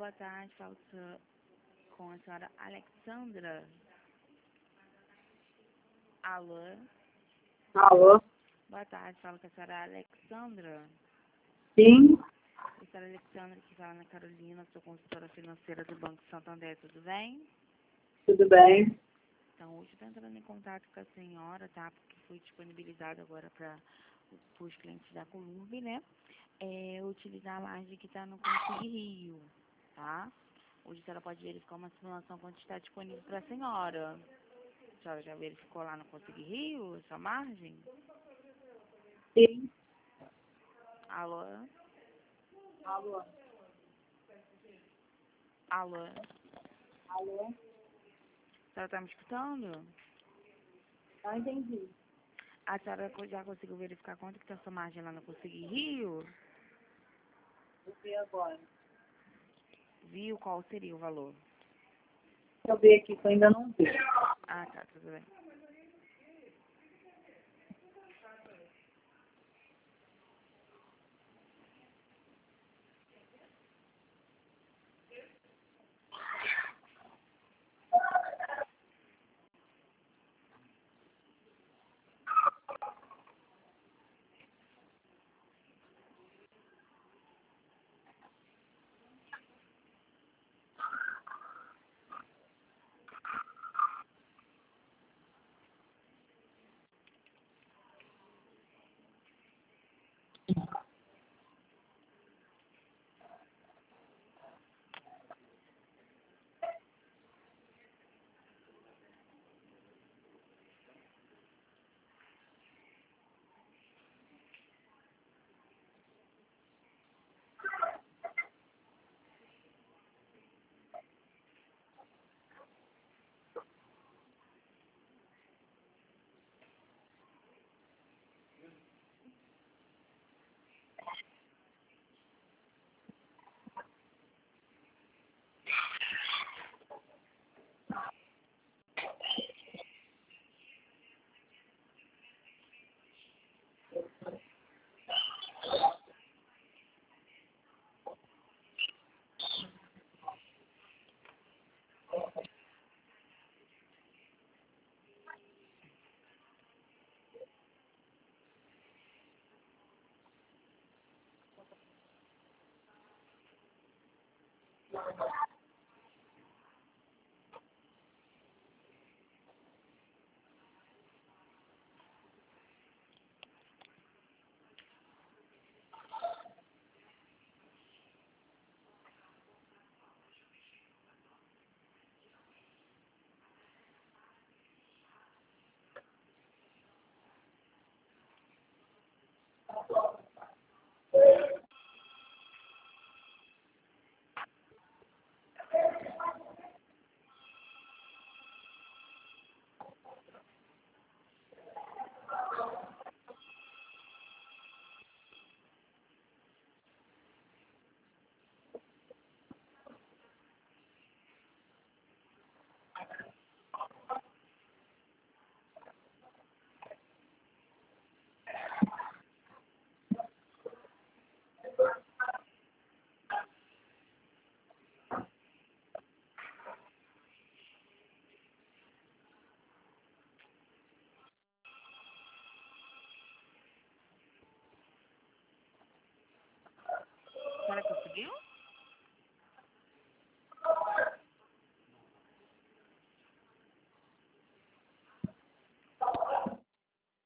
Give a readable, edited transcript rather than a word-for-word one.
boa tarde, falo com a senhora Alexandra. Alô? Alô? Boa tarde, falo com a senhora Alexandra. Sim, A senhora Alexandra, que fala na Carolina, sou consultora financeira do Banco Santander, tudo bem? tudo bem. Então, hoje estou entrando em contato com a senhora, tá? Porque foi disponibilizado agora para os clientes da Columbi, né? Utilizar a margem que está no Consigue Rio, tá? Hoje a senhora pode verificar uma simulação quando está disponível para a senhora. A senhora já verificou lá no Consigue Rio essa margem? Sim. Alô? Alô? Alô? Alô? A senhora está me escutando? Não entendi. A senhora já conseguiu verificar quanto que está sua margem lá no Consigue Rio? O que agora? Viu qual seria o valor? Deixa eu ver aqui, que eu ainda não vi. Ah, tá, tudo bem. A senhora conseguiu?